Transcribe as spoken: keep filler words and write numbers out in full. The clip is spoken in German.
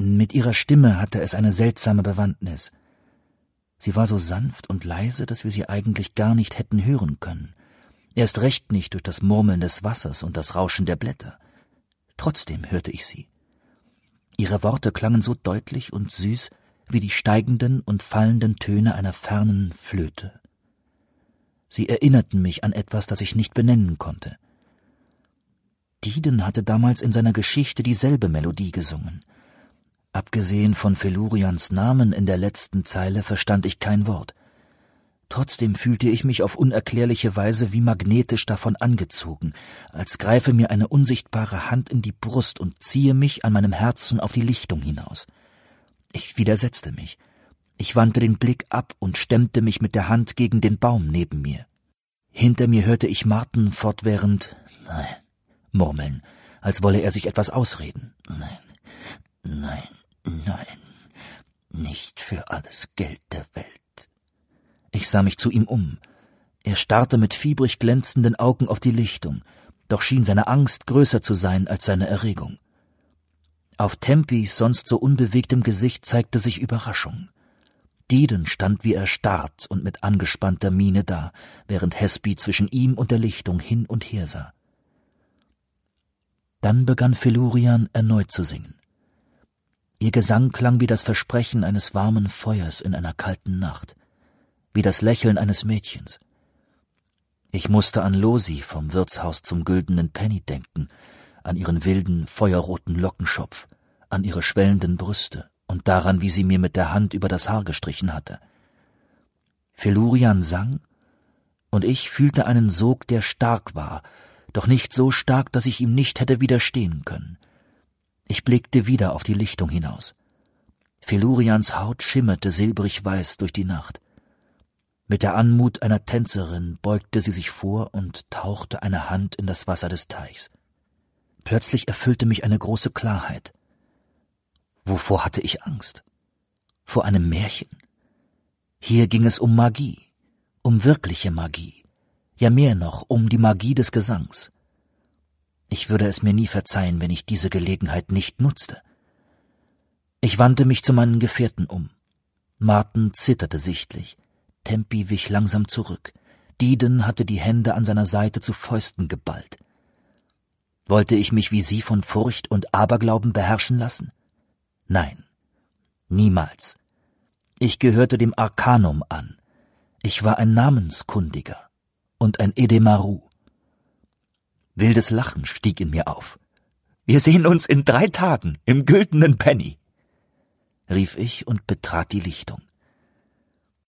Mit ihrer Stimme hatte es eine seltsame Bewandtnis. Sie war so sanft und leise, dass wir sie eigentlich gar nicht hätten hören können. Erst recht nicht durch das Murmeln des Wassers und das Rauschen der Blätter. Trotzdem hörte ich sie. Ihre Worte klangen so deutlich und süß wie die steigenden und fallenden Töne einer fernen Flöte. Sie erinnerten mich an etwas, das ich nicht benennen konnte. Diden hatte damals in seiner Geschichte dieselbe Melodie gesungen. Abgesehen von Felurians Namen in der letzten Zeile verstand ich kein Wort. Trotzdem fühlte ich mich auf unerklärliche Weise wie magnetisch davon angezogen, als greife mir eine unsichtbare Hand in die Brust und ziehe mich an meinem Herzen auf die Lichtung hinaus. Ich widersetzte mich. Ich wandte den Blick ab und stemmte mich mit der Hand gegen den Baum neben mir. Hinter mir hörte ich Marten fortwährend »Nein« murmeln, als wolle er sich etwas ausreden. »Nein, nein, nein, nicht für alles Geld der Welt.« Ich sah mich zu ihm um. Er starrte mit fiebrig glänzenden Augen auf die Lichtung, doch schien seine Angst größer zu sein als seine Erregung. Auf Tempys sonst so unbewegtem Gesicht zeigte sich Überraschung. Diden stand wie erstarrt und mit angespannter Miene da, während Hespi zwischen ihm und der Lichtung hin und her sah. Dann begann Felurian erneut zu singen. Ihr Gesang klang wie das Versprechen eines warmen Feuers in einer kalten Nacht, wie das Lächeln eines Mädchens. Ich musste an Losi vom Wirtshaus zum Güldenen Penny denken, an ihren wilden, feuerroten Lockenschopf, an ihre schwellenden Brüste und daran, wie sie mir mit der Hand über das Haar gestrichen hatte. Felurian sang, und ich fühlte einen Sog, der stark war, doch nicht so stark, dass ich ihm nicht hätte widerstehen können. Ich blickte wieder auf die Lichtung hinaus. Felurians Haut schimmerte silbrig weiß durch die Nacht. Mit der Anmut einer Tänzerin beugte sie sich vor und tauchte eine Hand in das Wasser des Teichs. Plötzlich erfüllte mich eine große Klarheit. Wovor hatte ich Angst? Vor einem Märchen? Hier ging es um Magie, um wirkliche Magie, ja mehr noch, um die Magie des Gesangs. Ich würde es mir nie verzeihen, wenn ich diese Gelegenheit nicht nutzte. Ich wandte mich zu meinen Gefährten um. Marten zitterte sichtlich. Tempi wich langsam zurück. Diden hatte die Hände an seiner Seite zu Fäusten geballt. Wollte ich mich wie sie von Furcht und Aberglauben beherrschen lassen? Nein, niemals. Ich gehörte dem Arkanum an. Ich war ein Namenskundiger und ein Edemaru. Wildes Lachen stieg in mir auf. »Wir sehen uns in drei Tagen im Güldenen Penny«, rief ich und betrat die Lichtung.